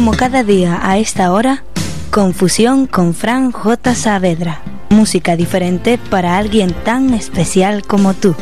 Como cada día a esta hora, Confusión con Fran J. Saavedra. Música diferente para alguien tan especial como tú.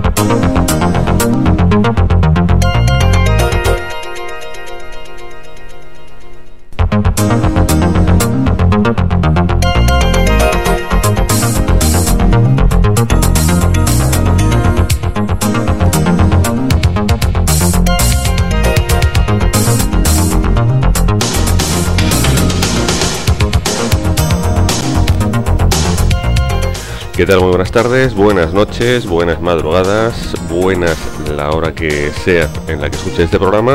¿Qué tal? Muy buenas tardes, buenas noches, buenas madrugadas, buenas la hora que sea en la que escuches este programa.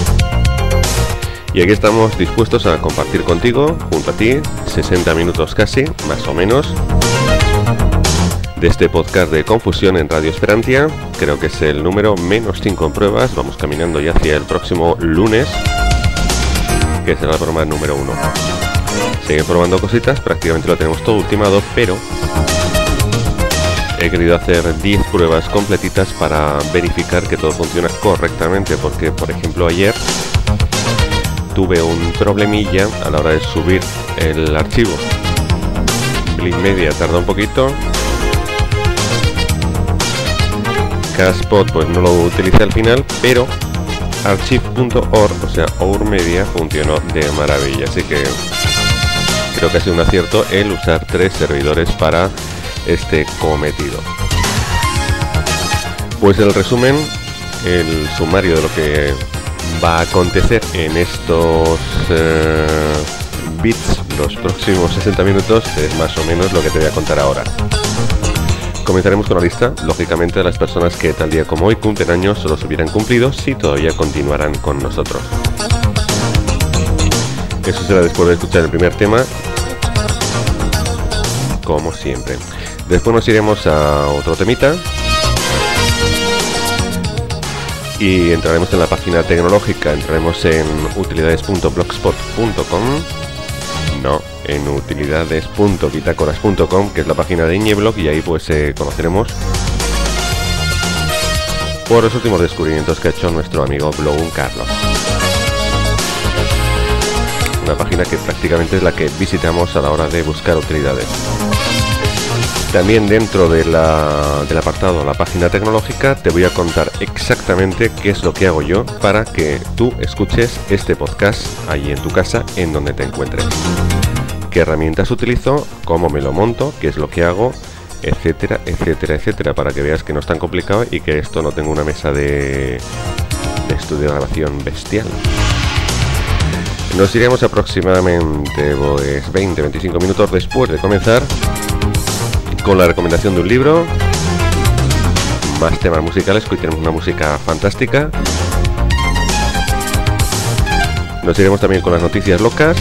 Y aquí estamos dispuestos a compartir contigo, junto a ti, 60 minutos casi, más o menos, de este podcast de Confusión en Radio Esperantia. Creo que es el número -5 en pruebas, vamos caminando ya hacia el próximo lunes, que será el programa número 1. Siguen probando cositas, prácticamente lo tenemos todo ultimado, pero he querido hacer 10 pruebas completitas para verificar que todo funciona correctamente, porque por ejemplo ayer tuve un problemilla a la hora de subir el archivo. Blikmedia tardó un poquito, Cashpot pues no lo utilicé al final, pero archive.org, o sea Our.media, funcionó de maravilla, así que creo que ha sido un acierto el usar 3 servidores para este cometido. Pues el resumen, el sumario de lo que va a acontecer en estos bits, los próximos 60 minutos, es más o menos lo que te voy a contar ahora. Comenzaremos con la lista, lógicamente, de las personas que tal día como hoy cumplen años o los hubieran cumplido si todavía continuarán con nosotros. Eso será después de escuchar el primer tema, como siempre. Después nos iremos a otro temita y entraremos en la página tecnológica, entraremos en utilidades.blogspot.com, no, en utilidades.bitácoras.com, que es la página de Iñeblog, y ahí pues conoceremos por los últimos descubrimientos que ha hecho nuestro amigo Blogun Carlos. Una página que prácticamente es la que visitamos a la hora de buscar utilidades. También dentro del apartado, la página tecnológica, te voy a contar exactamente qué es lo que hago yo para que tú escuches este podcast allí en tu casa, en donde te encuentres. Qué herramientas utilizo, cómo me lo monto, qué es lo que hago, etcétera, etcétera, etcétera, para que veas que no es tan complicado y que esto no tengo una mesa de estudio de grabación bestial. Nos iremos aproximadamente pues 20-25 minutos después de comenzar con la recomendación de un libro, más temas musicales, que hoy tenemos una música fantástica. Nos iremos también con las noticias locas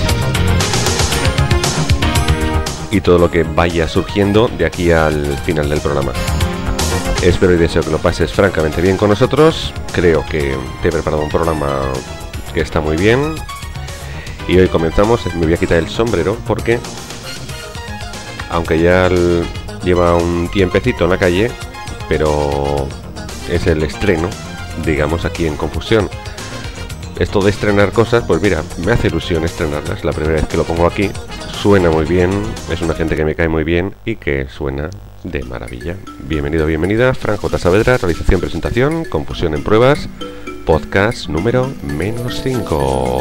y todo lo que vaya surgiendo de aquí al final del programa. Espero y deseo que lo pases francamente bien con nosotros. Creo que te he preparado un programa que está muy bien. Y hoy comenzamos. Me voy a quitar el sombrero porque, aunque ya lleva un tiempecito en la calle, pero es el estreno, digamos, aquí en Confusión. Esto de estrenar cosas, pues mira, me hace ilusión estrenarlas. La primera vez que lo pongo aquí, suena muy bien, es una gente que me cae muy bien y que suena de maravilla. Bienvenido, bienvenida, Fran J. Saavedra, realización, presentación, Confusión en pruebas, podcast número -5.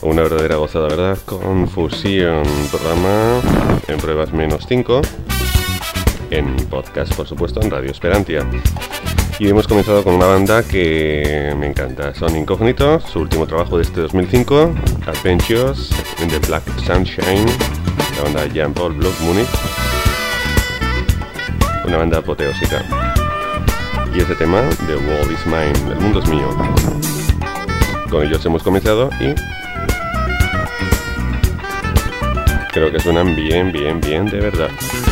Una verdadera gozada, ¿verdad? Confusión, programa en pruebas -5, en podcast, por supuesto, en Radio Esperantia. Y hemos comenzado con una banda que me encanta, son Incógnito, su último trabajo de este 2005, Adventures in the Black Sunshine, la banda Jean-Paul Bloch Munich, una banda apoteósica. Y ese tema, The World is Mine, el mundo es mío. Con ellos hemos comenzado y creo que suenan bien, de verdad.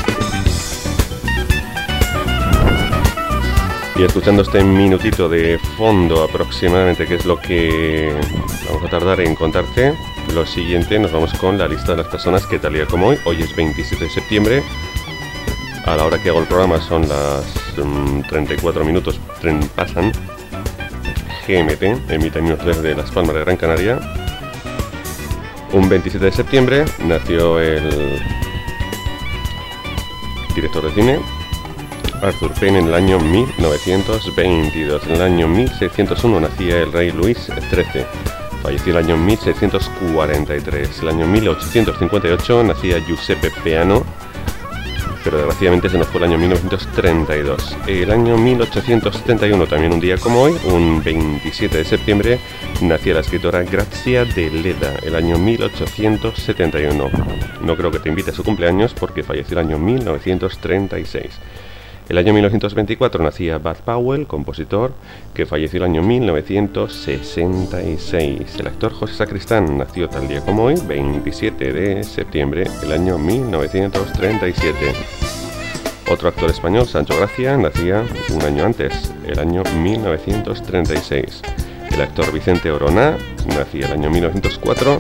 Y escuchando este minutito de fondo aproximadamente, que es lo que vamos a tardar en contarte, lo siguiente, nos vamos con la lista de las personas que tal día como hoy es 27 de septiembre, a la hora que hago el programa son las 34 minutos, pasan, GMT, en mi time de Las Palmas de Gran Canaria. Un 27 de septiembre nació el director de cine Arthur Penn en el año 1922. En el año 1601 nacía el rey Luis XIII. Falleció el año 1643. El año 1858 nacía Giuseppe Peano, pero desgraciadamente se nos fue el año 1932. El año 1871, también un día como hoy, un 27 de septiembre, nacía la escritora Grazia Deledda, el año 1871. No creo que te invite a su cumpleaños porque falleció el año 1936. El año 1924 nacía Bud Powell, compositor, que falleció el año 1966. El actor José Sacristán nació tal día como hoy, 27 de septiembre, el año 1937. Otro actor español, Sancho Gracia, nacía un año antes, el año 1936. El actor Vicente Orona nacía el año 1904.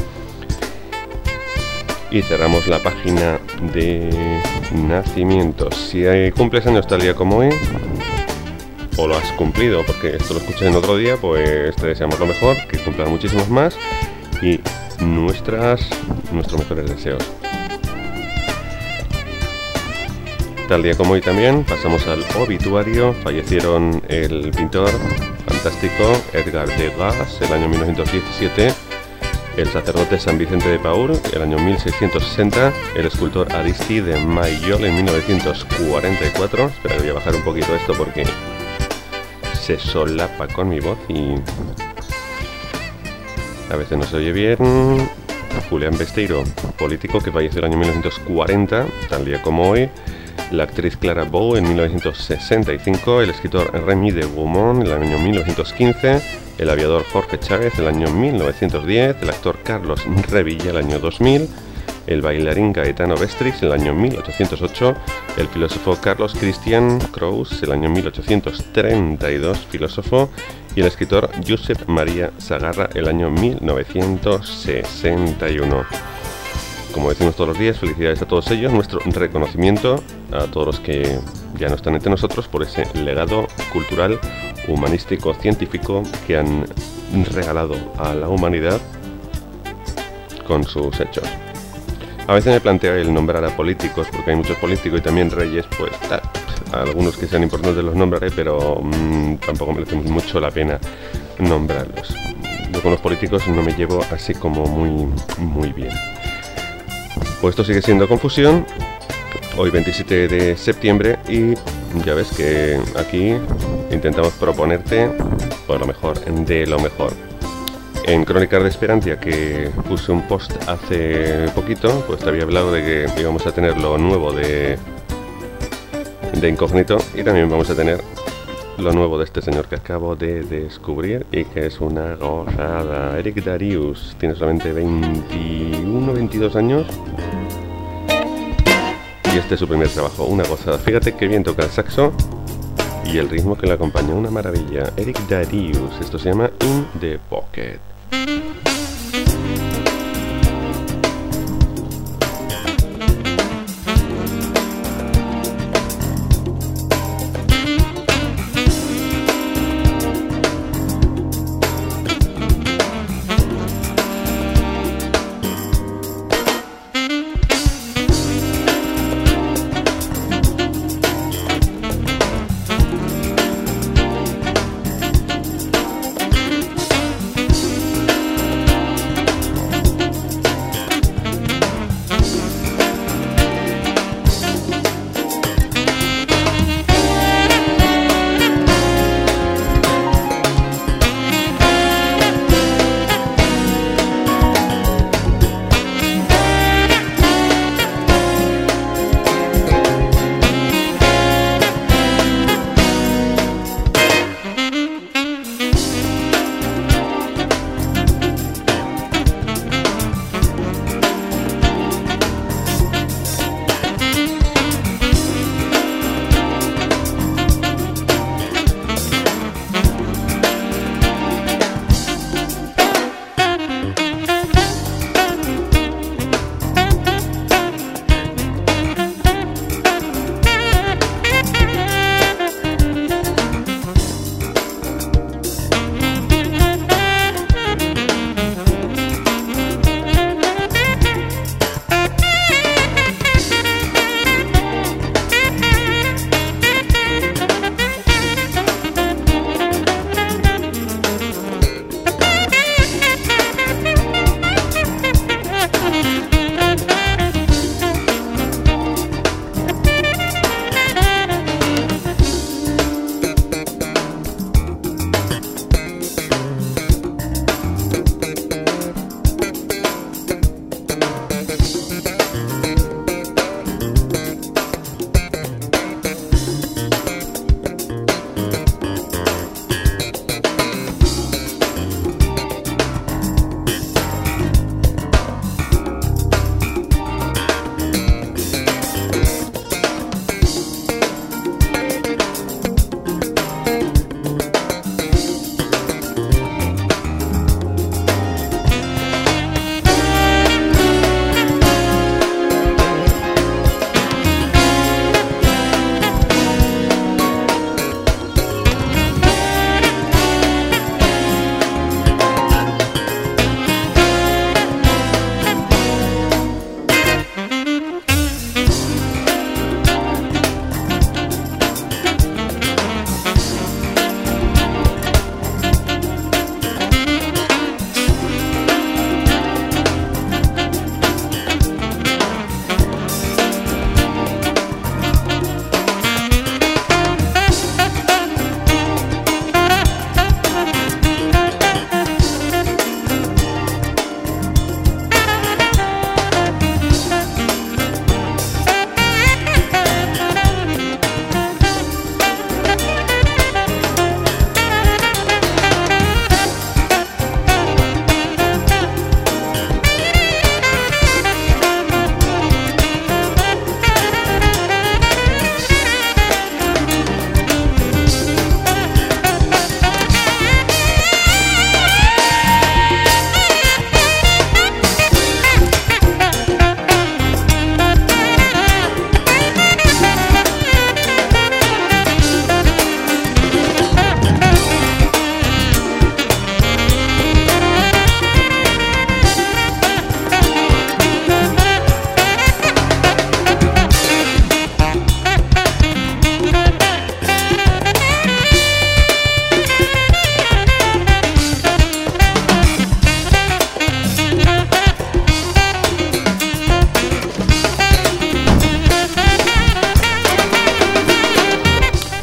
Y cerramos la página de nacimientos. Si cumples años tal día como hoy, o lo has cumplido porque esto lo escuché en otro día, pues te deseamos lo mejor, que cumplas muchísimos más y nuestros mejores deseos. Tal día como hoy también pasamos al obituario. Fallecieron el pintor fantástico Edgar Degas el año 1917, el sacerdote San Vicente de Paúl, el año 1660, el escultor Aristide Maillol en 1944. Espera, voy a bajar un poquito esto porque se solapa con mi voz y a veces no se oye bien. Julián Besteiro, político que falleció el año 1940, tal día como hoy. La actriz Clara Bow en 1965, el escritor Rémy de Beaumont en el año 1915, el aviador Jorge Chávez el año 1910, el actor Carlos Revilla el año 2000, el bailarín Gaetano Vestris el año 1808, el filósofo Carlos Christian Kraus el año 1832, filósofo, y el escritor Josep María Sagarra el año 1961. Como decimos todos los días, felicidades a todos ellos, nuestro reconocimiento a todos los que ya no están entre nosotros por ese legado cultural, humanístico, científico que han regalado a la humanidad con sus hechos. A veces me planteo el nombrar a políticos, porque hay muchos políticos y también reyes, pues algunos que sean importantes los nombraré, pero tampoco merece mucho la pena nombrarlos. Yo con los políticos no me llevo así como muy bien. Pues esto sigue siendo Confusión, hoy 27 de septiembre, y ya ves que aquí intentamos proponerte pues, lo mejor, de lo mejor. En Crónicas de Esperantia, que puse un post hace poquito, pues te había hablado de que íbamos a tener lo nuevo de Incógnito, y también vamos a tener lo nuevo de este señor que acabo de descubrir y que es una gozada. Eric Darius tiene solamente 22 años y este es su primer trabajo, una gozada. Fíjate qué bien toca el saxo y el ritmo que le acompaña, una maravilla. Eric Darius, esto se llama In the Pocket.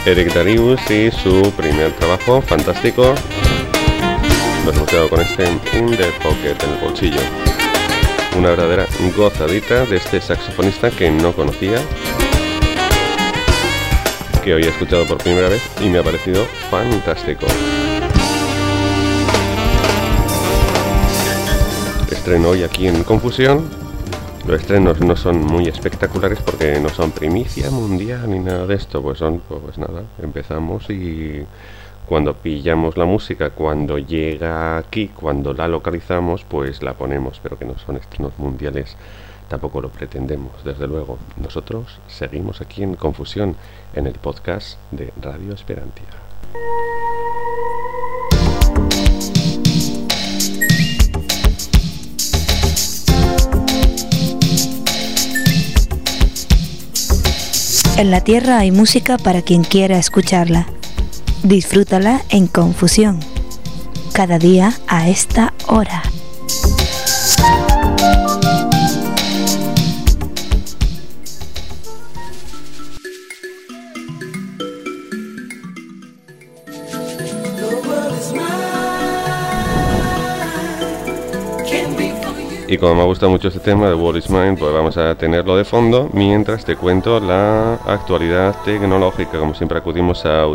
Eric Darius y su primer trabajo, fantástico. Nos hemos quedado con este In the Pocket, en el bolsillo. Una verdadera gozadita de este saxofonista que no conocía, que hoy he escuchado por primera vez y me ha parecido fantástico. Estreno hoy aquí en Confusión. Los estrenos no son muy espectaculares porque no son primicia mundial ni nada de esto, pues nada, empezamos y cuando pillamos la música, cuando llega aquí, cuando la localizamos, pues la ponemos, pero que no son estrenos mundiales, tampoco lo pretendemos, desde luego. Nosotros seguimos aquí en Confusión, en el podcast de Radio Esperantia. En la Tierra hay música para quien quiera escucharla. Disfrútala en Confusión, cada día a esta hora. Y como me gusta mucho este tema de World is Mine, pues vamos a tenerlo de fondo mientras te cuento la actualidad tecnológica. Como siempre acudimos a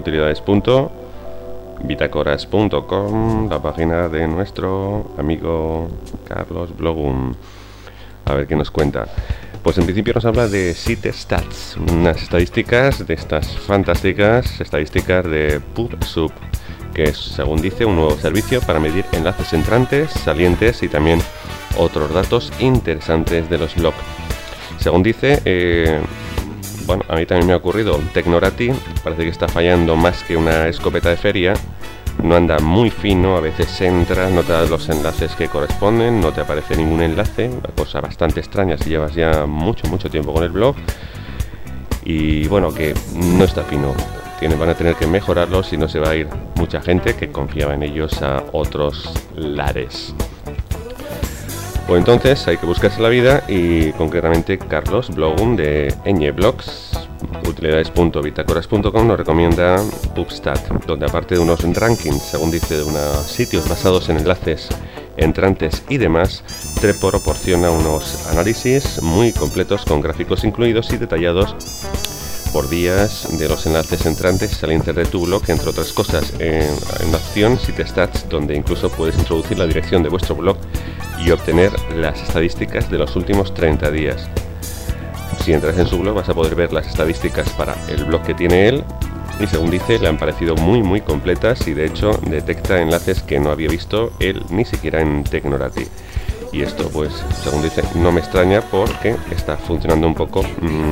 utilidades.bitacoras.com, la página de nuestro amigo Carlos Blogum. A ver qué nos cuenta. Pues en principio nos habla de SiteStats, unas estadísticas de estas fantásticas estadísticas de PubSub, que es, según dice, un nuevo servicio para medir enlaces entrantes, salientes y también otros datos interesantes de los blogs. Según dice, bueno, a mí también me ha ocurrido, Technorati parece que está fallando más que una escopeta de feria, no anda muy fino, a veces entra, no te da los enlaces que corresponden, no te aparece ningún enlace, una cosa bastante extraña si llevas ya mucho tiempo con el blog, y bueno, que no está fino. Van a tener que mejorarlo, si no se va a ir mucha gente que confiaba en ellos a otros lares. Pues entonces hay que buscarse la vida y concretamente Carlos Blogum de Eñeblogs, utilidades.bitacoras.com, nos recomienda PubStat, donde aparte de unos rankings, según dice, de unos sitios basados en enlaces entrantes y demás, te proporciona unos análisis muy completos con gráficos incluidos y detallados por días de los enlaces entrantes y salientes de tu blog, entre otras cosas, en la opción SiteStats, donde incluso puedes introducir la dirección de vuestro blog y obtener las estadísticas de los últimos 30 días. Si entras en su blog vas a poder ver las estadísticas para el blog que tiene él y, según dice, le han parecido muy completas y de hecho detecta enlaces que no había visto él ni siquiera en Technorati. Y esto, pues, según dice, no me extraña porque está funcionando un poco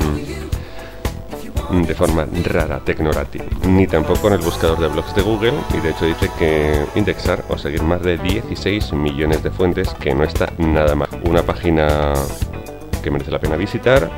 de forma rara Technorati, ni tampoco en el buscador de blogs de Google, y de hecho dice que indexar o seguir más de 16 millones de fuentes, que no está nada mal. Una página que merece la pena visitar,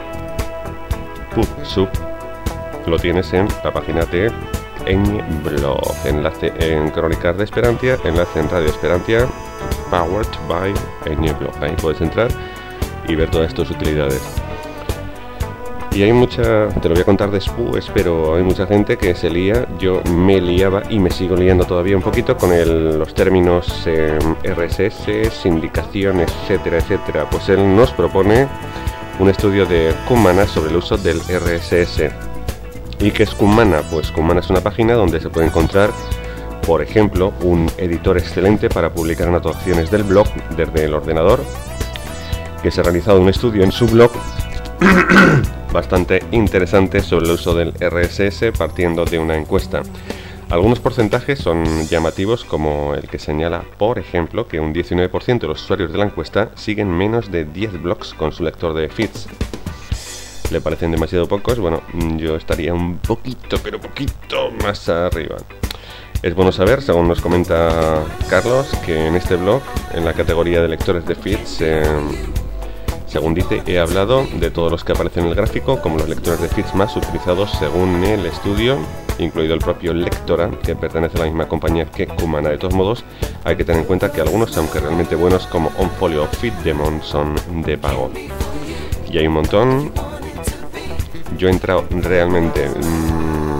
PubSub, lo tienes en la página de Eñeblog, enlace en Crónicas de Esperantia, enlace en Radio Esperantia, powered by Eñeblog. Ahí puedes entrar y ver todas estas utilidades. Y hay mucha, te lo voy a contar después, pero hay mucha gente que se lía, yo me liaba y me sigo liando todavía un poquito con los términos RSS, sindicación, etcétera. Pues él nos propone un estudio de Kumana sobre el uso del RSS. ¿Y qué es Kumana? Pues Kumana es una página donde se puede encontrar, por ejemplo, un editor excelente para publicar anotaciones del blog desde el ordenador, que se ha realizado un estudio en su blog bastante interesante sobre el uso del RSS partiendo de una encuesta. Algunos porcentajes son llamativos, como el que señala, por ejemplo, que un 19% de los usuarios de la encuesta siguen menos de 10 blogs con su lector de feeds. ¿Le parecen demasiado pocos? Bueno, yo estaría un poquito, pero poquito más arriba. Es bueno saber, según nos comenta Carlos, que en este blog, en la categoría de lectores de feeds, según dice, he hablado de todos los que aparecen en el gráfico como los lectores de feeds más utilizados según el estudio, incluido el propio Lectora, que pertenece a la misma compañía que Kumana. De todos modos, hay que tener en cuenta que algunos, aunque realmente buenos, como OnFolio o FeedDemon, son de pago. Y hay un montón. Yo he entrado realmente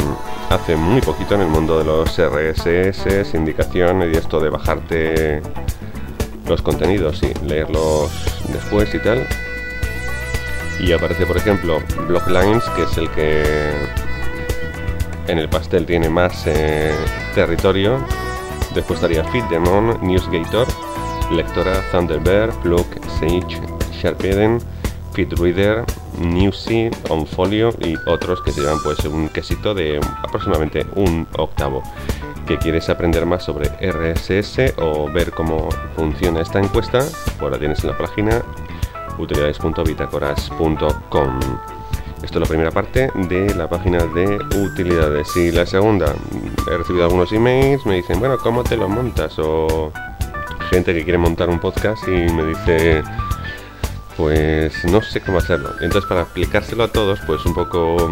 hace muy poquito en el mundo de los RSS, indicación y esto de bajarte los contenidos y leerlos después y tal. Y aparece, por ejemplo, Bloglines, que es el que en el pastel tiene más territorio. Después estaría Feedemon, NewsGator, Lectora, Thunderbird, Plug, Sage, Sharpeden, Feedreader, Newsy, Onfolio y otros que se llevan pues un quesito de aproximadamente un octavo. ¿Que quieres aprender más sobre RSS o ver cómo funciona esta encuesta? Pues la tienes en la página utilidades.bitacoras.com. Esto es la primera parte de la página de utilidades. Y la segunda, he recibido algunos emails, me dicen, bueno, ¿cómo te lo montas? O gente que quiere montar un podcast y me dice, pues no sé cómo hacerlo. Entonces, para explicárselo a todos, pues un poco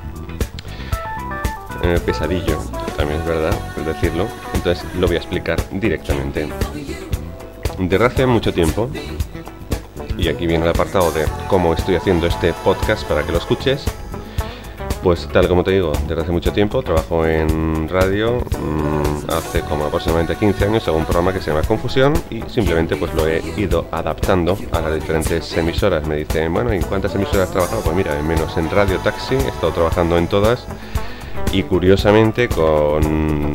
pesadillo, también es verdad, es decirlo. Entonces lo voy a explicar directamente. Desde hace mucho tiempo, y aquí viene el apartado de cómo estoy haciendo este podcast para que lo escuches. Pues tal como te digo, desde hace mucho tiempo trabajo en radio, hace como aproximadamente 15 años hago un programa que se llama Confusión y simplemente pues lo he ido adaptando a las diferentes emisoras. Me dicen, bueno, ¿en cuántas emisoras has trabajado? Pues mira, menos en Radio Taxi, he estado trabajando en todas y curiosamente con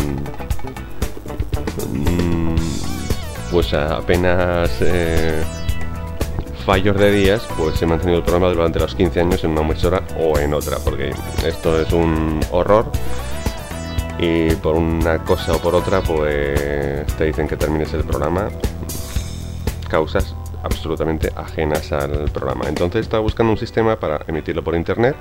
pues apenas fallos de días, pues he mantenido el programa durante los 15 años en una emisora o en otra, porque esto es un horror y por una cosa o por otra pues te dicen que termines el programa, causas absolutamente ajenas al programa. Entonces estaba buscando un sistema para emitirlo por internet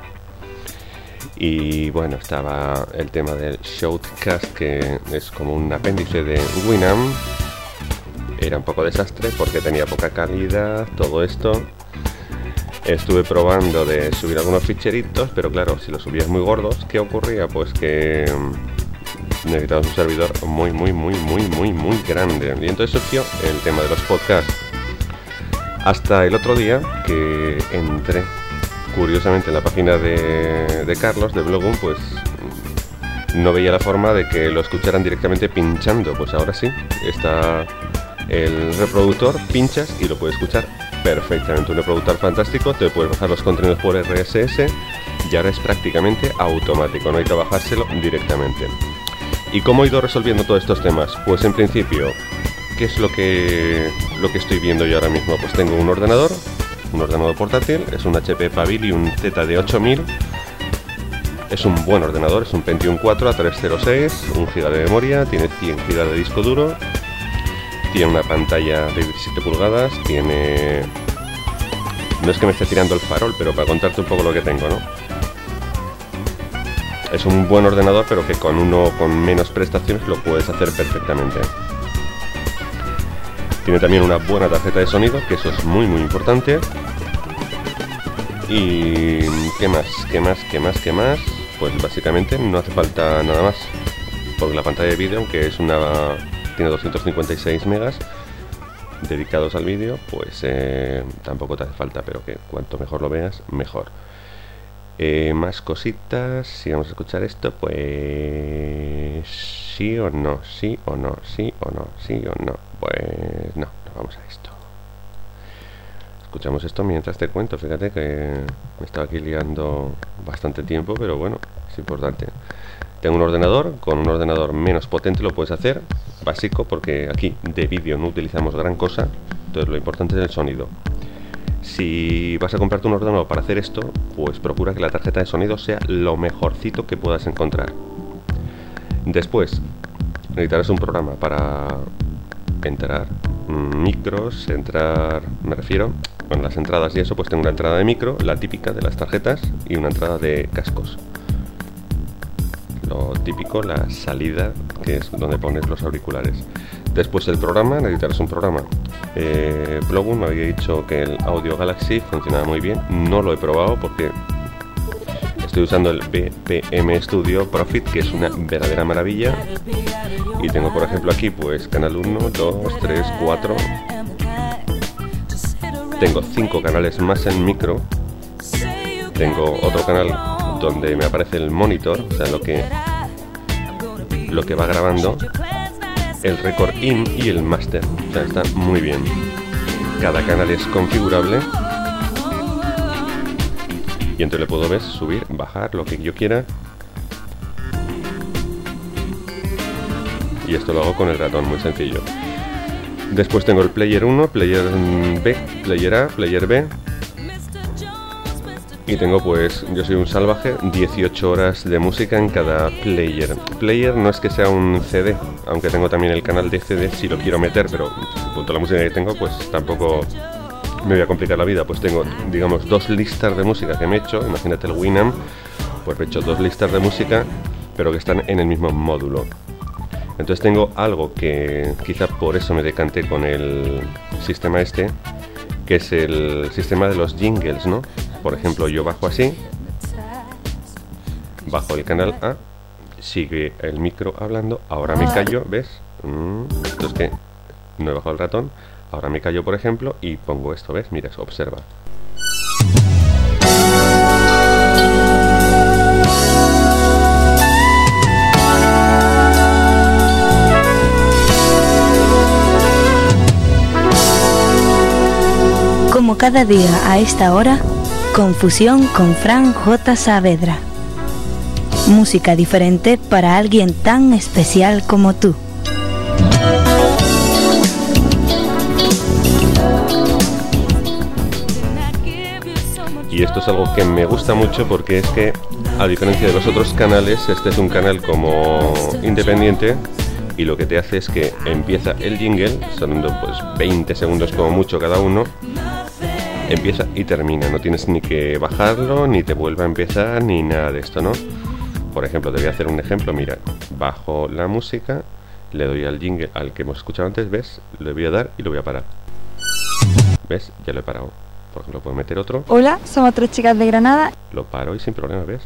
y bueno, estaba el tema del Shoutcast, que es como un apéndice de Winamp. Era un poco desastre porque tenía poca calidad, todo esto. Estuve probando de subir algunos ficheritos, pero claro, si los subías muy gordos, ¿qué ocurría? Pues que necesitabas un servidor muy grande. Y entonces surgió el tema de los podcasts. Hasta el otro día que entré, curiosamente, en la página de Carlos, de Blogum, pues no veía la forma de que lo escucharan directamente pinchando. Pues ahora sí, está el reproductor, pinchas y lo puedes escuchar perfectamente. Un reproductor fantástico, te puedes bajar los contenidos por RSS y ahora es prácticamente automático, no hay que bajárselo directamente. ¿Y cómo he ido resolviendo todos estos temas? Pues en principio, ¿qué es lo que estoy viendo yo ahora mismo? Pues tengo un ordenador portátil, es un HP Pavilion ZD8000. Es un buen ordenador, es un Pentium 4 a 306, 1 GB de memoria, tiene 100 GB de disco duro. Tiene una pantalla de 17 pulgadas, tiene... No es que me esté tirando el farol, pero para contarte un poco lo que tengo, ¿no? Es un buen ordenador, pero que con uno con menos prestaciones lo puedes hacer perfectamente. Tiene también una buena tarjeta de sonido, que eso es muy importante. Y... ¿qué más? Pues básicamente no hace falta nada más. Porque la pantalla de vídeo, aunque es una... tiene 256 megas dedicados al vídeo, pues tampoco te hace falta, pero que cuanto mejor lo veas, mejor. Más cositas, si vamos a escuchar esto, pues sí o no, pues no, vamos a esto. Escuchamos esto mientras te cuento, fíjate que me estaba aquí liando bastante tiempo, pero bueno, es importante. Tengo un ordenador, con un ordenador menos potente lo puedes hacer, básico, porque aquí de vídeo no utilizamos gran cosa, entonces lo importante es el sonido. Si vas a comprarte un ordenador para hacer esto, pues procura que la tarjeta de sonido sea lo mejorcito que puedas encontrar. Después, necesitarás un programa para entrar micros, me refiero, con las entradas y eso, pues tengo una entrada de micro, la típica de las tarjetas, y una entrada de cascos. Lo típico, la salida, que es donde pones los auriculares. Después el programa, necesitarás un programa. Blogum me había dicho que el Audio Galaxy funcionaba muy bien. No lo he probado porque estoy usando el BPM Studio Profit, que es una verdadera maravilla. Y tengo, por ejemplo, aquí pues canal 1, 2, 3, 4. Tengo 5 canales más en micro. Tengo otro canal donde me aparece el monitor, o sea, lo que lo que va grabando, el record in y el master. O sea, está muy bien. Cada canal es configurable y entonces le puedo, ¿ves?, subir, bajar, lo que yo quiera. Y esto lo hago con el ratón, muy sencillo. Después tengo el player 1, player B, player A, player B. Y tengo, pues, yo soy un salvaje, 18 horas de música en cada player. Player no es que sea un CD, aunque tengo también el canal de CD si lo quiero meter, pero con toda la música que tengo, pues tampoco me voy a complicar la vida. Pues tengo, digamos, 2 listas de música que me he hecho. Imagínate el Winamp, pues me he hecho 2 listas de música, pero que están en el mismo módulo. Entonces tengo algo que quizá por eso me decanté con el sistema este, que es el sistema de los jingles, ¿no? Por ejemplo, yo bajo así, bajo el canal A, sigue el micro hablando, ahora me callo, ¿ves? Entonces que no he bajado el ratón, ahora me callo, por ejemplo, y pongo esto, ¿ves? Mira, observa. Como cada día a esta hora, Confusión con Fran J. Saavedra. Música diferente para alguien tan especial como tú. Y esto es algo que me gusta mucho porque es que, a diferencia de los otros canales, este es un canal como independiente y lo que te hace es que empieza el jingle, son pues 20 segundos como mucho cada uno, empieza y termina, no tienes ni que bajarlo, ni te vuelve a empezar, ni nada de esto, ¿no? Por ejemplo, te voy a hacer un ejemplo, mira, bajo la música, le doy al jingle al que hemos escuchado antes, ¿ves? Le voy a dar y lo voy a parar. ¿Ves? Ya lo he parado. Por ejemplo, puedo meter otro. Hola, somos 3 chicas de Granada. Lo paro y sin problema, ¿ves?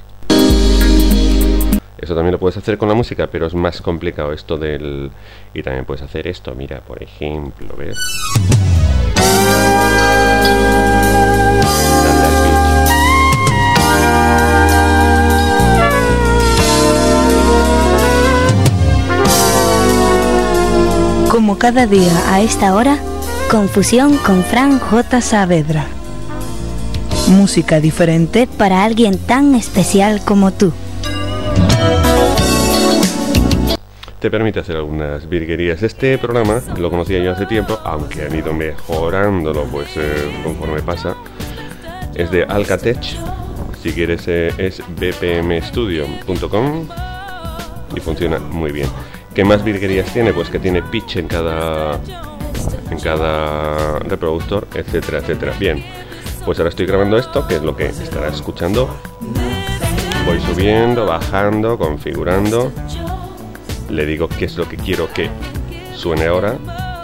Eso también lo puedes hacer con la música, pero es más complicado esto del... Y también puedes hacer esto, mira, por ejemplo, ¿ves? Dale al pitch. Como cada día a esta hora, Confusión con Fran J. Saavedra. Música diferente para alguien tan especial como tú. Te permite hacer algunas virguerías. Este programa lo conocía yo hace tiempo, aunque han ido mejorándolo pues conforme pasa. Es de Alcatech. Si quieres es bpmstudio.com y funciona muy bien. ¿Qué más virguerías tiene? Pues que tiene pitch en cada reproductor, etcétera, etcétera. Bien, pues ahora estoy grabando esto, que es lo que estarás escuchando. Voy subiendo, bajando, configurando. Le digo qué es lo que quiero que suene ahora.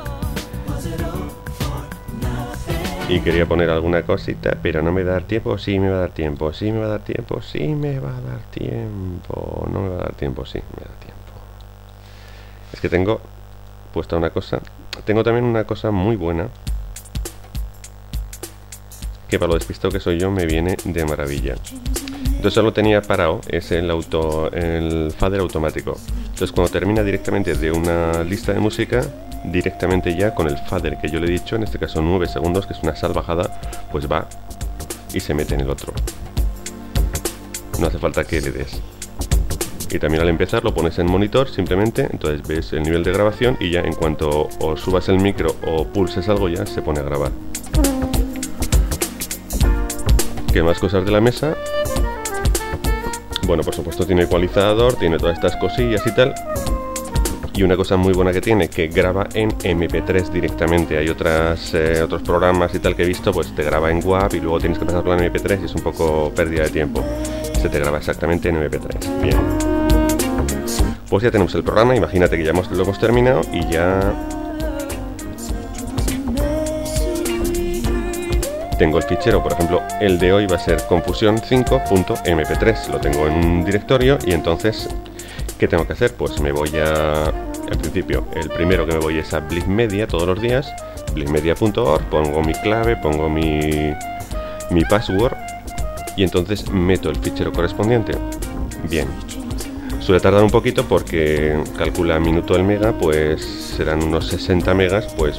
Y quería poner alguna cosita, pero no me va a dar tiempo. Sí me va a dar tiempo, sí me va a dar tiempo, sí me va a dar tiempo. No me va a dar tiempo, sí me da tiempo. Es que tengo puesta una cosa. Tengo también una cosa muy buena, que para lo despistado que soy yo me viene de maravilla. Entonces solo tenía parado, es el fader automático. Entonces cuando termina directamente de una lista de música, directamente ya con el fader que yo le he dicho, en este caso 9 segundos, que es una salvajada, pues va y se mete en el otro. No hace falta que le des. Y también al empezar lo pones en monitor simplemente, entonces ves el nivel de grabación y ya en cuanto o subas el micro o pulses algo ya se pone a grabar. ¿Qué más cosas de la mesa? Bueno, por supuesto tiene ecualizador, tiene todas estas cosillas y tal. Y una cosa muy buena que tiene, que graba en MP3 directamente. Hay otros programas y tal que he visto, pues te graba en WAV y luego tienes que pasarlo en MP3 y es un poco pérdida de tiempo. Este te graba exactamente en MP3. Bien. Pues ya tenemos el programa, imagínate que ya lo hemos terminado y ya... Tengo el fichero, por ejemplo, el de hoy va a ser confusión5.mp3. Lo tengo en un directorio y entonces, ¿qué tengo que hacer? Pues me voy al principio, el primero que me voy es a Blissmedia todos los días, blissmedia.org, pongo mi clave, pongo mi password y entonces meto el fichero correspondiente. Bien. Suele tardar un poquito porque calcula minuto el mega, pues serán unos 60 megas, pues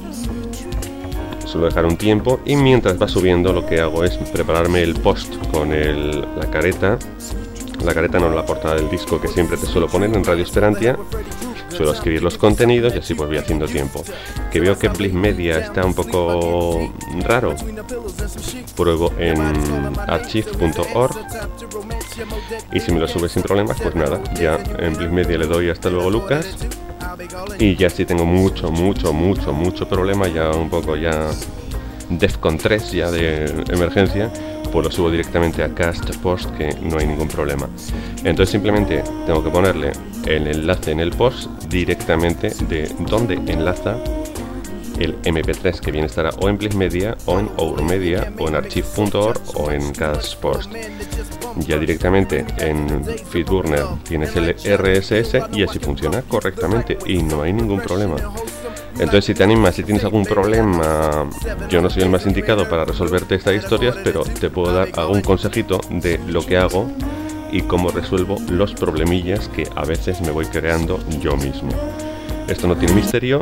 suelo dejar un tiempo y mientras va subiendo lo que hago es prepararme el post con la careta no, la portada del disco que siempre te suelo poner en Radio Esperantia. Suelo escribir los contenidos y así pues voy haciendo tiempo. Que veo que Bliss Media está un poco raro. Pruebo en archive.org y si me lo sube sin problemas, pues nada, ya en Bliss Media le doy hasta luego Lucas. Y ya si tengo mucho problema, ya un poco ya Defcon 3 ya de emergencia, pues lo subo directamente a Cast Post, que no hay ningún problema. Entonces simplemente tengo que ponerle el enlace en el post directamente de donde enlaza el MP3, que bien estará o en Bliss Media o en Our Media o en archive.org o en Cast Post. Ya directamente en FeedBurner tienes el RSS y así funciona correctamente y no hay ningún problema. Entonces si te animas, si tienes algún problema, yo no soy el más indicado para resolverte estas historias, pero te puedo dar algún consejito de lo que hago y cómo resuelvo los problemillas que a veces me voy creando yo mismo. Esto no tiene misterio,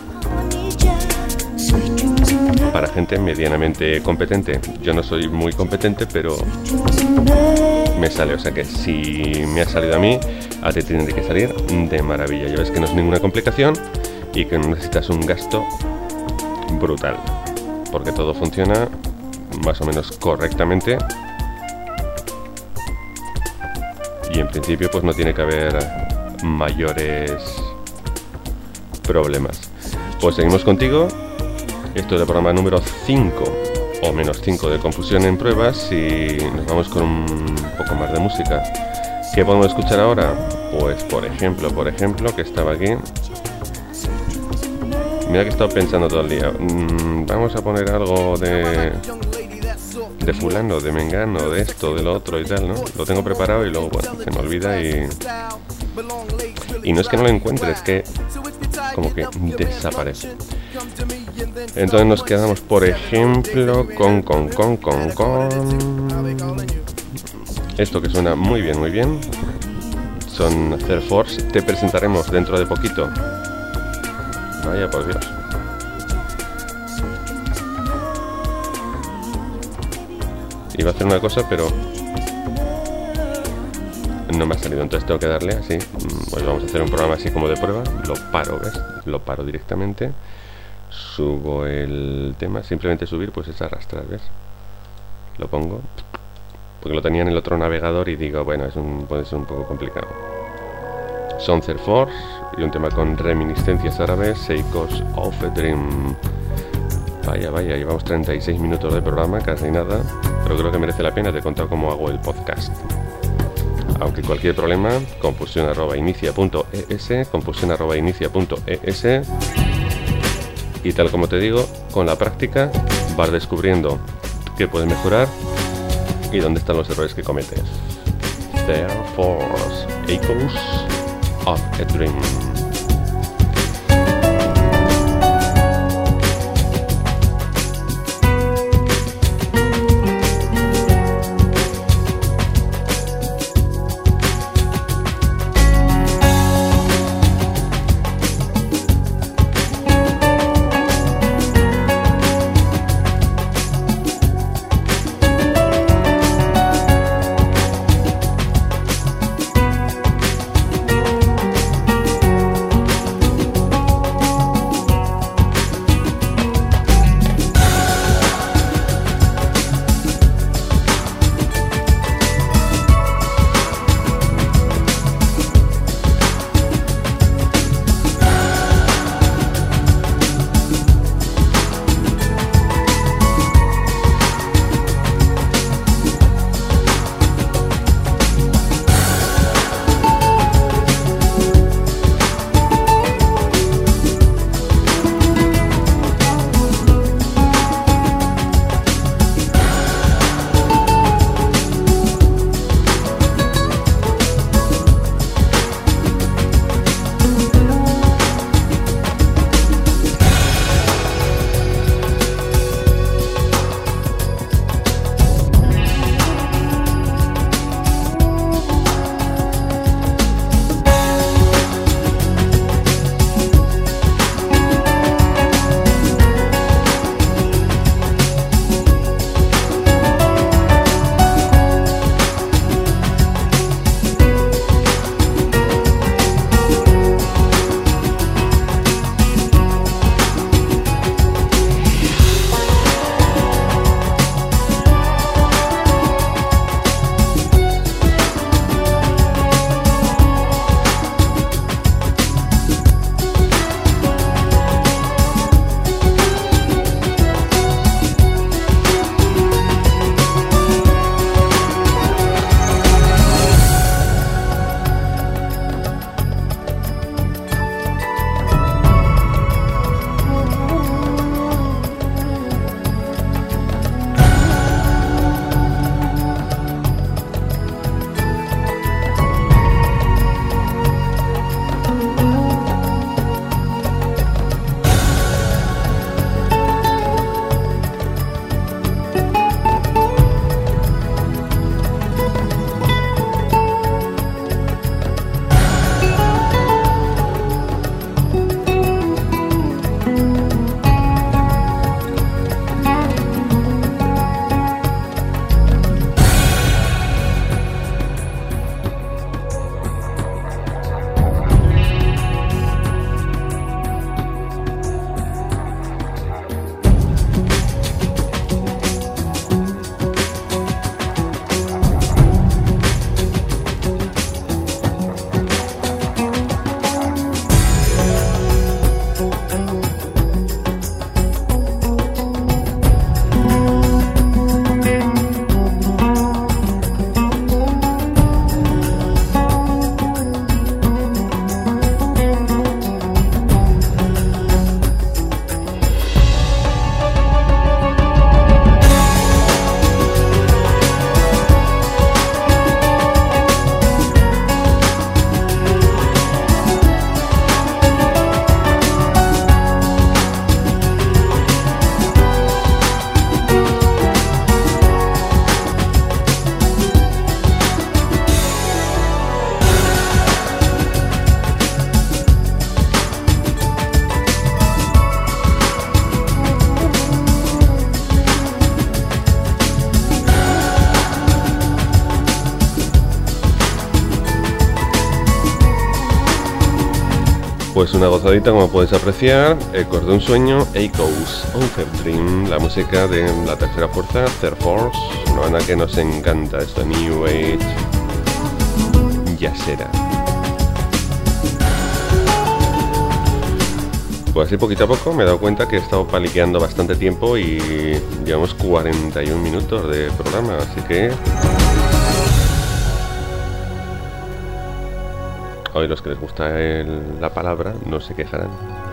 para gente medianamente competente. Yo no soy muy competente, pero me sale, o sea que si me ha salido a mí, a ti tiene que salir de maravilla. Ya ves que no es ninguna complicación y que no necesitas un gasto brutal, porque todo funciona más o menos correctamente y en principio pues no tiene que haber mayores problemas. Pues seguimos contigo. Esto es el programa número 5 o menos 5 de Confusión en Pruebas y nos vamos con un poco más de música. ¿Qué podemos escuchar ahora? Pues por ejemplo, que estaba aquí. Mira que he estado pensando todo el día. Vamos a poner algo de fulano, de mengano, de esto, de lo otro y tal, ¿no? Lo tengo preparado y luego, bueno, se me olvida y no es que no lo encuentre, es que como que desaparece. Entonces nos quedamos, por ejemplo, con esto que suena muy bien. Son Third Force. Te presentaremos dentro de poquito. Vaya por Dios. Iba a hacer una cosa, pero no me ha salido, entonces tengo que darle así. Pues vamos a hacer un programa así como de prueba. Lo paro, ¿ves? Lo paro directamente. Subo el tema. Simplemente subir, pues es arrastrar, ¿ves? Lo pongo. Porque lo tenía en el otro navegador y digo, bueno, puede ser un poco complicado. Son Third Force y un tema con reminiscencias árabes, Echoes of a Dream. Vaya, llevamos 36 minutos de programa, casi nada, pero creo que merece la pena. Te he contado cómo hago el podcast. Aunque cualquier problema, confusión@inicia.es, confusión@inicia.es. Y tal como te digo, con la práctica vas descubriendo qué puedes mejorar y dónde están los errores que cometes. Third Force, Echoes of a Dream. Pues una gozadita, como podéis apreciar, Ecos de un sueño, Echoes of a Dream, la música de la tercera fuerza, Third Force, una banda que nos encanta, esto New Age, jazzera. Pues así poquito a poco me he dado cuenta que he estado paliqueando bastante tiempo y llevamos 41 minutos de programa, así que... Hoy los que les gusta la palabra no se quejarán.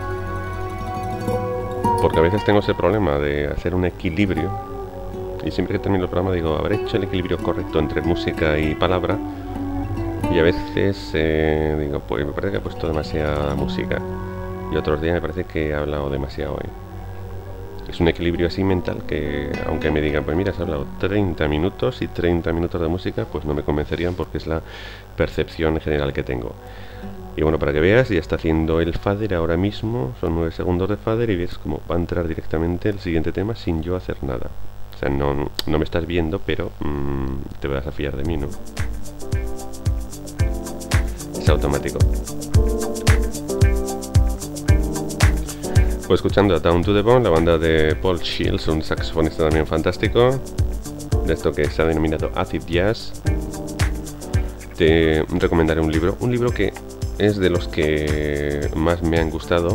Porque a veces tengo ese problema de hacer un equilibrio. Y siempre que termino el programa digo, habré hecho el equilibrio correcto entre música y palabra. Y a veces digo, pues me parece que he puesto demasiada música. Y otros días me parece que he hablado demasiado hoy. Es un equilibrio así mental que, aunque me digan, pues mira, has hablado 30 minutos y 30 minutos de música, pues no me convencerían porque es la percepción general que tengo. Y bueno, para que veas, ya está haciendo el fader ahora mismo, son 9 segundos de fader y ves cómo va a entrar directamente el siguiente tema sin yo hacer nada. O sea, no me estás viendo, pero te vas a fiar de mí, ¿no? Es automático. Pues escuchando a Down to the Bone, la banda de Paul Shields, un saxofonista también fantástico, de esto que se ha denominado Acid Jazz. Te recomendaré un libro que es de los que más me han gustado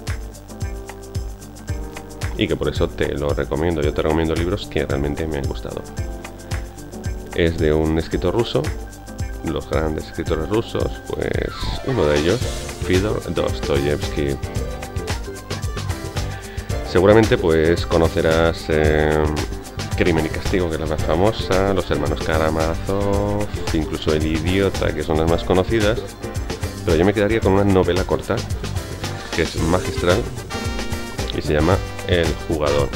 y que por eso te lo recomiendo. Yo te recomiendo libros que realmente me han gustado. Es de un escritor ruso, los grandes escritores rusos, pues uno de ellos, Fyodor Dostoyevsky. Seguramente pues conocerás Crimen y Castigo, que es la más famosa, Los hermanos Karamazov, incluso El idiota, que son las más conocidas, pero yo me quedaría con una novela corta que es magistral y se llama El jugador.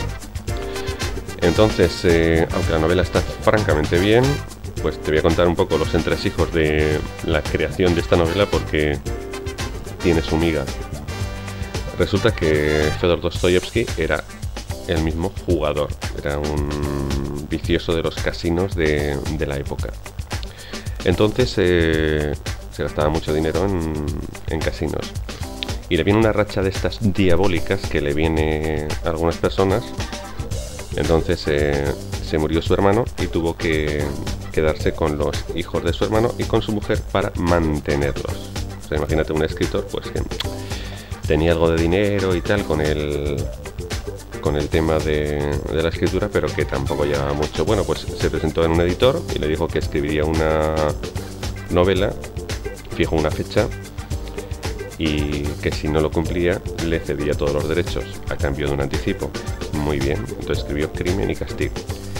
Entonces, aunque la novela está francamente bien, pues te voy a contar un poco los entresijos de la creación de esta novela porque tiene su miga. Resulta que Fyodor Dostoyevsky era el mismo jugador, era un vicioso de los casinos de la época. Entonces se gastaba mucho dinero en casinos y le viene una racha de estas diabólicas que le viene a algunas personas. Entonces se murió su hermano y tuvo que quedarse con los hijos de su hermano y con su mujer para mantenerlos. O sea, imagínate un escritor pues que tenía algo de dinero y tal con el tema de la escritura, pero que tampoco llevaba mucho. Bueno, pues se presentó en un editor y le dijo que escribiría una novela, fijó una fecha y que si no lo cumplía le cedía todos los derechos a cambio de un anticipo. Muy bien, entonces escribió Crimen y Castigo.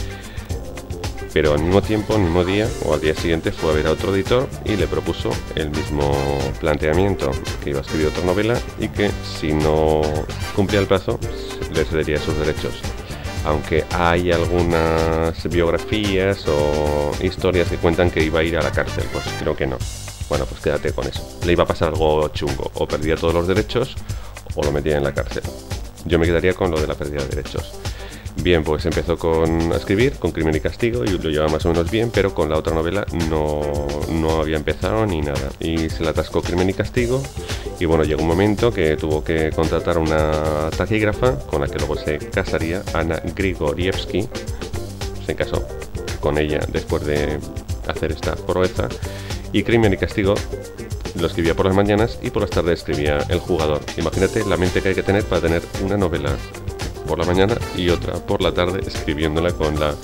Pero al mismo tiempo, al mismo día o al día siguiente fue a ver a otro editor y le propuso el mismo planteamiento, que iba a escribir otra novela y que si no cumplía el plazo le cedería sus derechos. Aunque hay algunas biografías o historias que cuentan que iba a ir a la cárcel, pues creo que no. Bueno, pues quédate con eso. Le iba a pasar algo chungo, o perdía todos los derechos o lo metía en la cárcel. Yo me quedaría con lo de la pérdida de derechos. Bien, pues empezó a escribir con Crimen y Castigo y lo llevaba más o menos bien, pero con la otra novela no había empezado ni nada. Y se le atascó Crimen y Castigo y bueno, llegó un momento que tuvo que contratar una taquígrafa con la que luego se casaría, Anna Grigorievsky. Se casó con ella después de hacer esta proeza y Crimen y Castigo lo escribía por las mañanas y por las tardes escribía El jugador. Imagínate la mente que hay que tener para tener una novela por la mañana y otra por la tarde, escribiéndola con la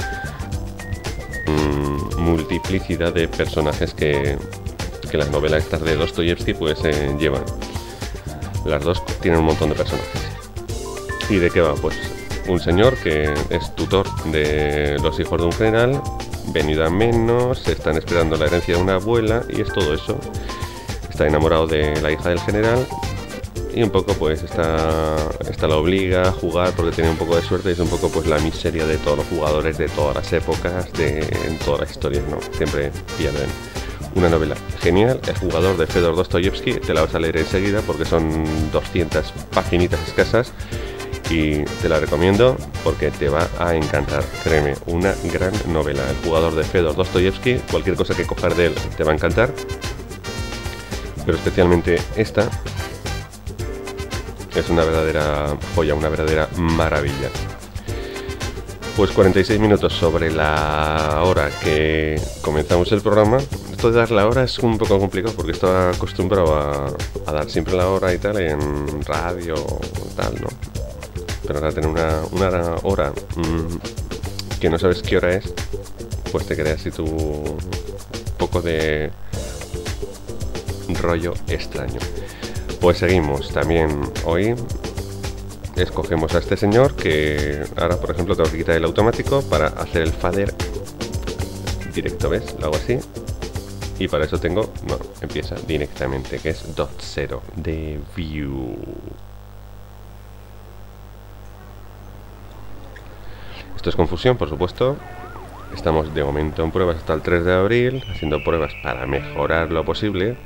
multiplicidad de personajes que las novelas estas de Dostoyevsky pues llevan. Las dos tienen un montón de personajes. ¿Y de qué va? Pues un señor que es tutor de los hijos de un general, venido a menos, están esperando la herencia de una abuela y es todo eso. Está enamorado de la hija del general y un poco pues esta la obliga a jugar porque tiene un poco de suerte y es un poco pues la miseria de todos los jugadores de todas las épocas, en todas las historias, ¿no? Siempre pierden. Una novela genial, El jugador de Fyodor Dostoyevsky, te la vas a leer enseguida porque son 200 paginitas escasas y te la recomiendo porque te va a encantar, créeme, una gran novela. El jugador de Fyodor Dostoyevsky, cualquier cosa que cojas de él te va a encantar, pero especialmente esta Es una verdadera joya, una verdadera maravilla. Pues 46 minutos sobre la hora que comenzamos el programa. Esto de dar la hora es un poco complicado porque estaba acostumbrado a dar siempre la hora y tal en radio o tal, ¿no? Pero ahora tener una hora que no sabes qué hora es, pues te crea así tu poco de rollo extraño. Pues seguimos también hoy. Escogemos a este señor que ahora, por ejemplo, tengo que quitar el automático para hacer el fader directo, ¿ves? Lo hago así y para eso tengo, no, empieza directamente, que es .0 de View. Esto es confusión, por supuesto. Estamos de momento en pruebas hasta el 3 de abril, haciendo pruebas para mejorar lo posible.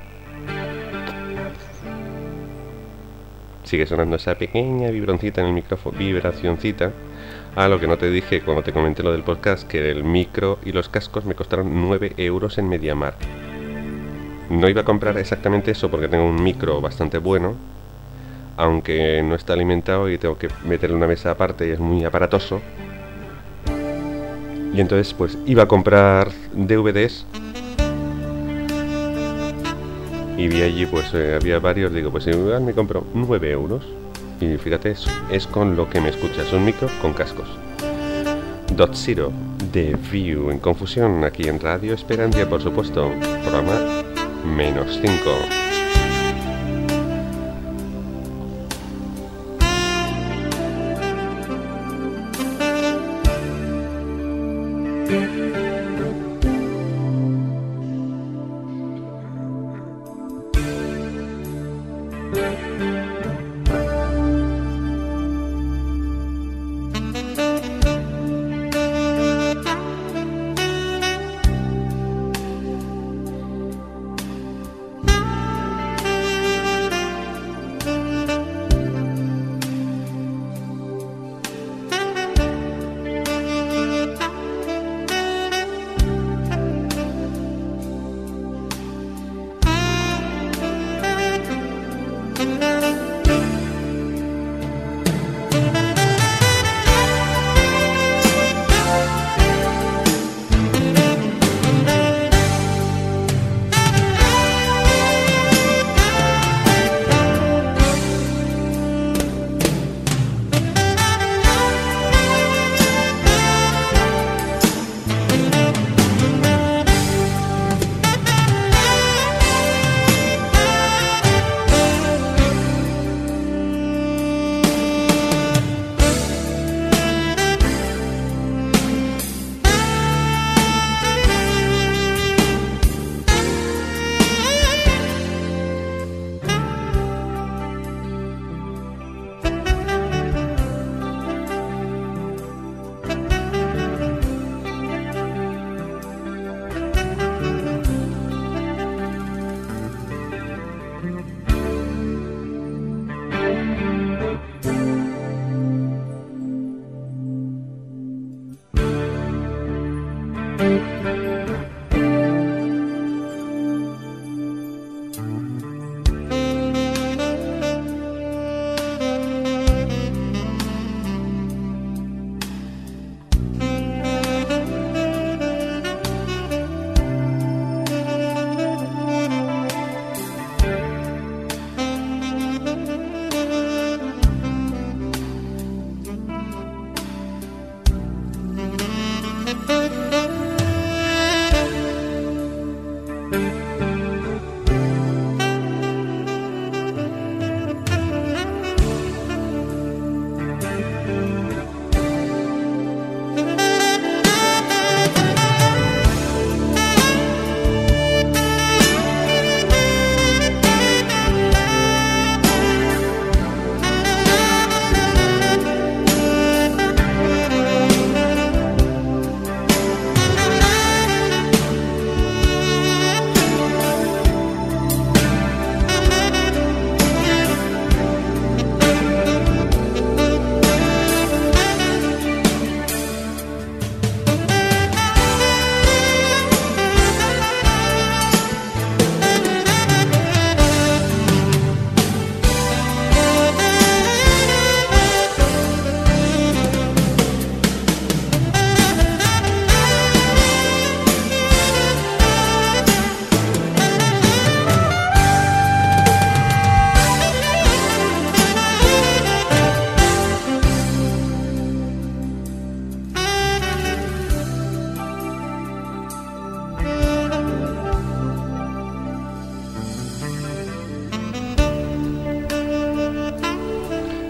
Sigue sonando esa pequeña vibroncita en el micrófono, vibracioncita. Lo que no te dije cuando te comenté lo del podcast, que el micro y los cascos me costaron 9 euros en MediaMarkt. No iba a comprar exactamente eso porque tengo un micro bastante bueno, aunque no está alimentado y tengo que meterle una mesa aparte y es muy aparatoso. Y entonces pues iba a comprar DVDs y vi allí pues había varios, digo pues igual me compro 9 euros y fíjate, es con lo que me escuchas, un micro con cascos. .0 de View en confusión aquí en Radio Esperantia, por supuesto, programa -5.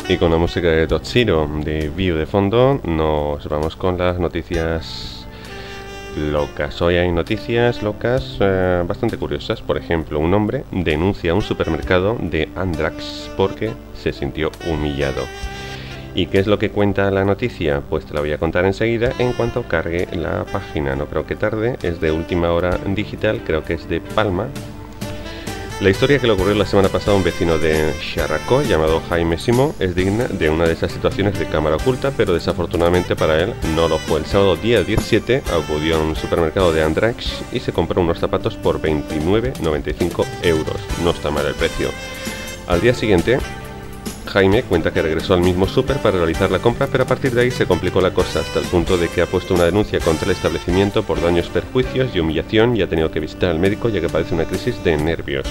Y con la música de Toshiro de View de fondo, nos vamos con las noticias locas. Hoy hay noticias locas bastante curiosas. Por ejemplo, un hombre denuncia a un supermercado de Andrax porque se sintió humillado. ¿Y qué es lo que cuenta la noticia? Pues te la voy a contar enseguida en cuanto cargue la página. No creo que tarde, es de Última Hora Digital, creo que es de Palma. La historia que le ocurrió la semana pasada a un vecino de Xarracó llamado Jaime Simó es digna de una de esas situaciones de cámara oculta, pero desafortunadamente para él no lo fue. El sábado día 17 acudió a un supermercado de Andrax y se compró unos zapatos por 29,95 euros. No está mal el precio. Al día siguiente, Jaime cuenta que regresó al mismo súper para realizar la compra, pero a partir de ahí se complicó la cosa hasta el punto de que ha puesto una denuncia contra el establecimiento por daños, perjuicios y humillación y ha tenido que visitar al médico ya que padece una crisis de nervios.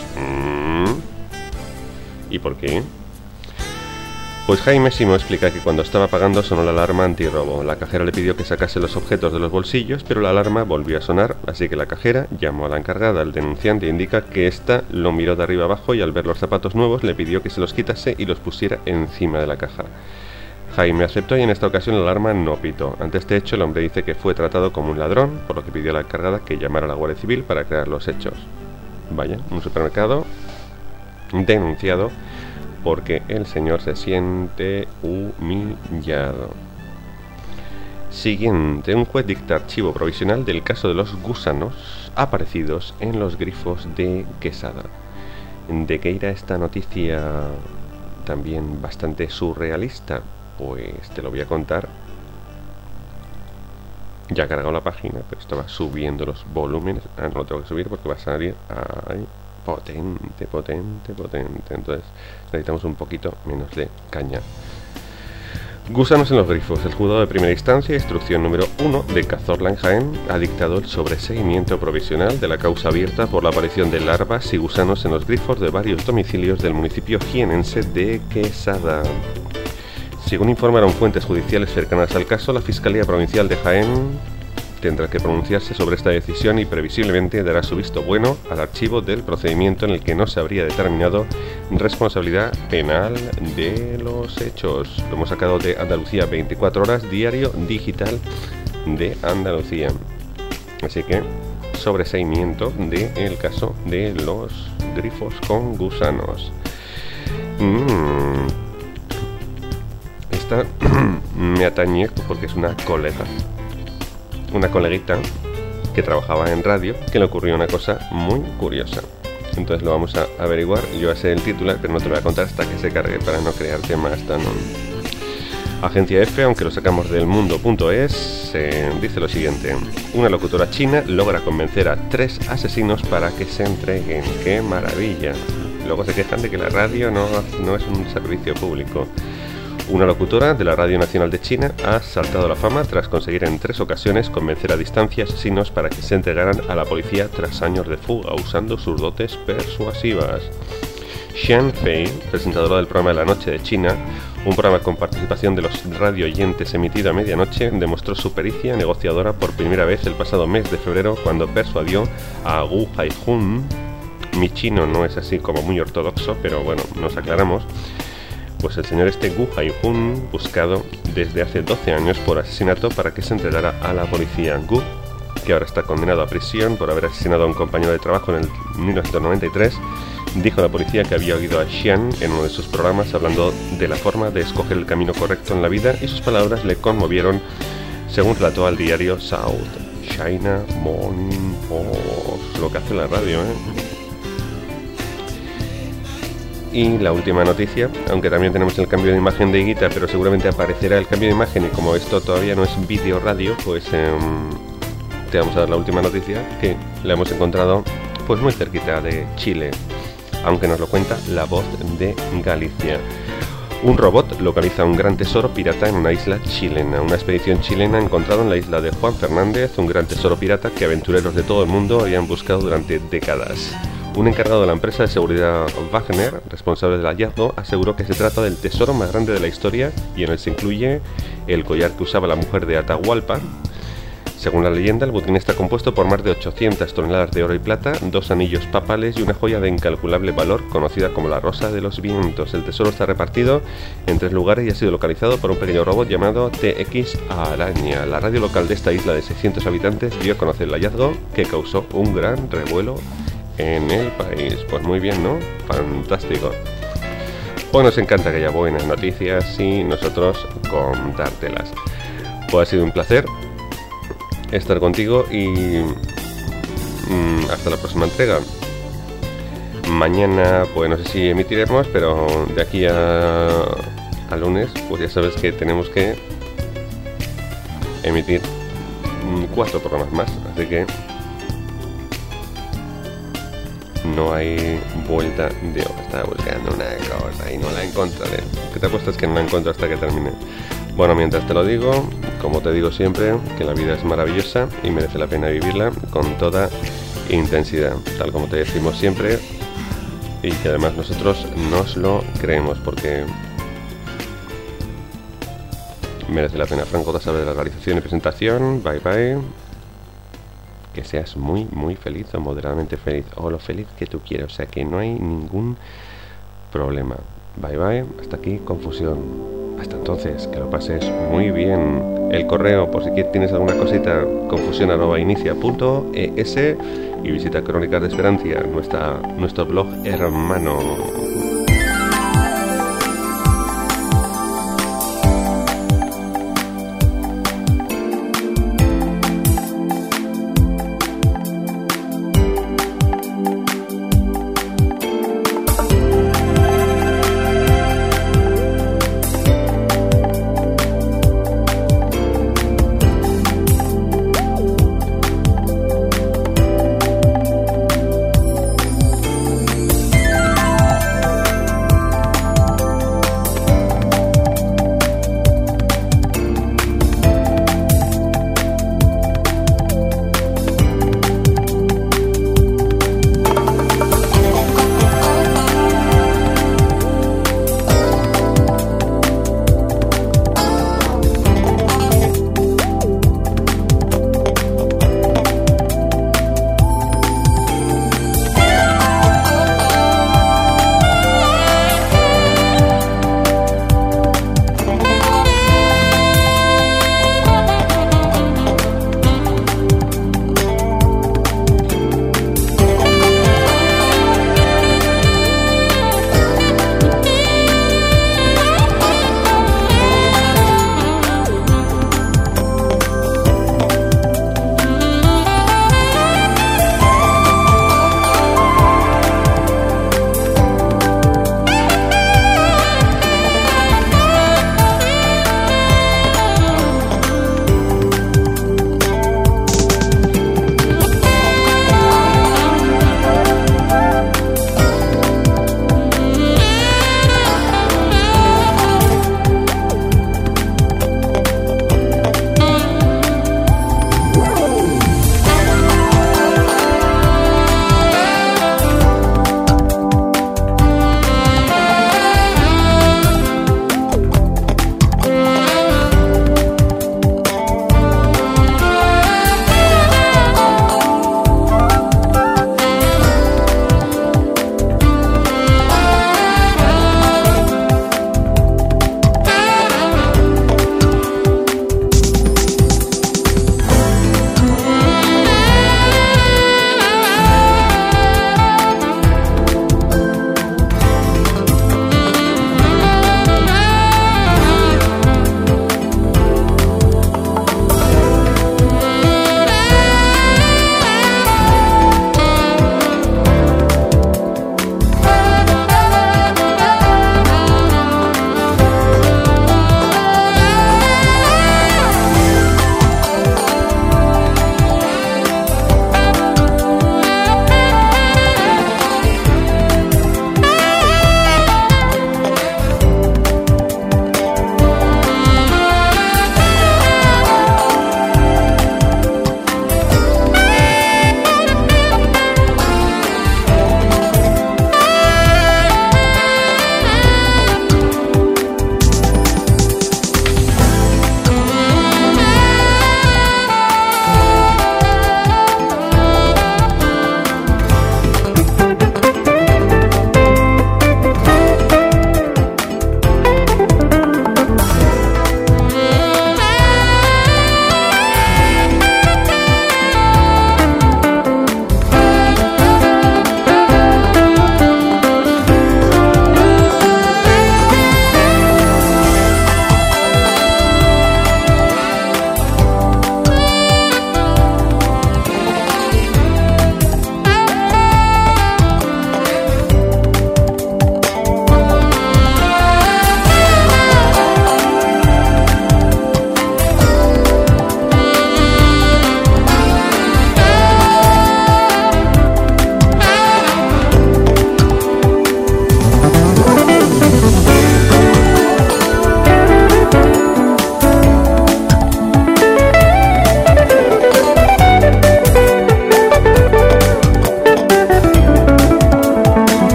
¿Y por qué? Pues Jaime Simó explica que cuando estaba pagando sonó la alarma antirrobo. La cajera le pidió que sacase los objetos de los bolsillos, pero la alarma volvió a sonar, así que la cajera llamó a la encargada. El denunciante indica que ésta lo miró de arriba abajo y al ver los zapatos nuevos le pidió que se los quitase y los pusiera encima de la caja. Jaime aceptó y en esta ocasión la alarma no pitó. Ante este hecho el hombre dice que fue tratado como un ladrón, por lo que pidió a la encargada que llamara a la Guardia Civil para aclarar los hechos. Vaya, un supermercado denunciado porque el señor se siente humillado. Siguiente, un juez dicta archivo provisional del caso de los gusanos aparecidos en los grifos de Quesada. ¿De qué irá esta noticia también bastante surrealista? Pues te lo voy a contar. Ya ha cargado la página, pero estaba subiendo los volúmenes. No lo tengo que subir porque va a salir ahí. Potente. Entonces necesitamos un poquito menos de caña. Gusanos en los grifos. El juzgado de primera instancia, instrucción número 1 de Cazorla en Jaén, ha dictado el sobreseimiento provisional de la causa abierta por la aparición de larvas y gusanos en los grifos de varios domicilios del municipio jienense de Quesada. Según informaron fuentes judiciales cercanas al caso, la Fiscalía Provincial de Jaén tendrá que pronunciarse sobre esta decisión y previsiblemente dará su visto bueno al archivo del procedimiento en el que no se habría determinado responsabilidad penal de los hechos. Lo hemos sacado de Andalucía 24 horas, diario digital de Andalucía. Así que sobreseimiento del caso de los grifos con gusanos. Esta me atañe porque es una coleguita que trabajaba en radio, que le ocurrió una cosa muy curiosa. Entonces lo vamos a averiguar. Yo sé el titular, pero no te lo voy a contar hasta que se cargue para no crearte más tan... Agencia F, aunque lo sacamos del mundo.es, dice lo siguiente: una locutora china logra convencer a 3 asesinos para que se entreguen. ¡Qué maravilla! Luego se quejan de que la radio no es un servicio público. Una locutora de la Radio Nacional de China ha saltado a la fama tras conseguir en 3 ocasiones convencer a distancia asesinos para que se entregaran a la policía tras años de fuga usando sus dotes persuasivas. Xian Fei, presentadora del programa de la noche de China, un programa con participación de los radioyentes emitido a medianoche, demostró su pericia negociadora por primera vez el pasado mes de febrero cuando persuadió a Gu Haijun. Mi chino no es así como muy ortodoxo, pero bueno, nos aclaramos. Pues el señor Gu Haijun, buscado desde hace 12 años por asesinato, para que se entregara a la policía. Gu, que ahora está condenado a prisión por haber asesinado a un compañero de trabajo en el 1993, dijo a la policía que había oído a Xian en uno de sus programas hablando de la forma de escoger el camino correcto en la vida y sus palabras le conmovieron, según relató al diario South China Morning Post. Lo que hace la radio, Y la última noticia, aunque también tenemos el cambio de imagen de Higuita, pero seguramente aparecerá el cambio de imagen y como esto todavía no es vídeo radio, pues te vamos a dar la última noticia que la hemos encontrado pues muy cerquita de Chile, aunque nos lo cuenta La Voz de Galicia. Un robot localiza un gran tesoro pirata en una isla chilena. Una expedición chilena ha encontrado en la isla de Juan Fernández un gran tesoro pirata que aventureros de todo el mundo habían buscado durante décadas. Un encargado de la empresa de seguridad Wagner, responsable del hallazgo, aseguró que se trata del tesoro más grande de la historia y en él se incluye el collar que usaba la mujer de Atahualpa, Según la leyenda, el botín está compuesto por más de 800 toneladas de oro y plata, 2 anillos papales y una joya de incalculable valor conocida como la Rosa de los Vientos. El tesoro está repartido en 3 lugares y ha sido localizado por un pequeño robot llamado TX Araña. La radio local de esta isla de 600 habitantes dio a conocer el hallazgo, que causó un gran revuelo en el país. Pues muy bien, ¿no? Fantástico. Pues nos encanta que haya buenas noticias y nosotros contártelas. Pues ha sido un placer estar contigo y hasta la próxima entrega. Mañana pues no sé si emitiremos, pero de aquí a lunes pues ya sabes que tenemos que emitir 4 programas más, así que no hay vuelta de hoja. Estaba buscando una cosa y no la encontraré. ¿Qué te apuestas que no la encuentro hasta que termine? Bueno, mientras te lo digo, como te digo siempre, que la vida es maravillosa y merece la pena vivirla con toda intensidad, tal como te decimos siempre, y que además nosotros nos lo creemos, porque merece la pena. Fran J. Saavedra de la realización y presentación. Bye bye. Que seas muy muy feliz o moderadamente feliz, o lo feliz que tú quieras, o sea que no hay ningún problema. Bye bye, hasta aquí Confusión. Hasta entonces, que lo pases muy bien. El correo, por si tienes alguna cosita, confusión@inicia.es, y visita Crónicas de Esperancia, nuestro blog hermano.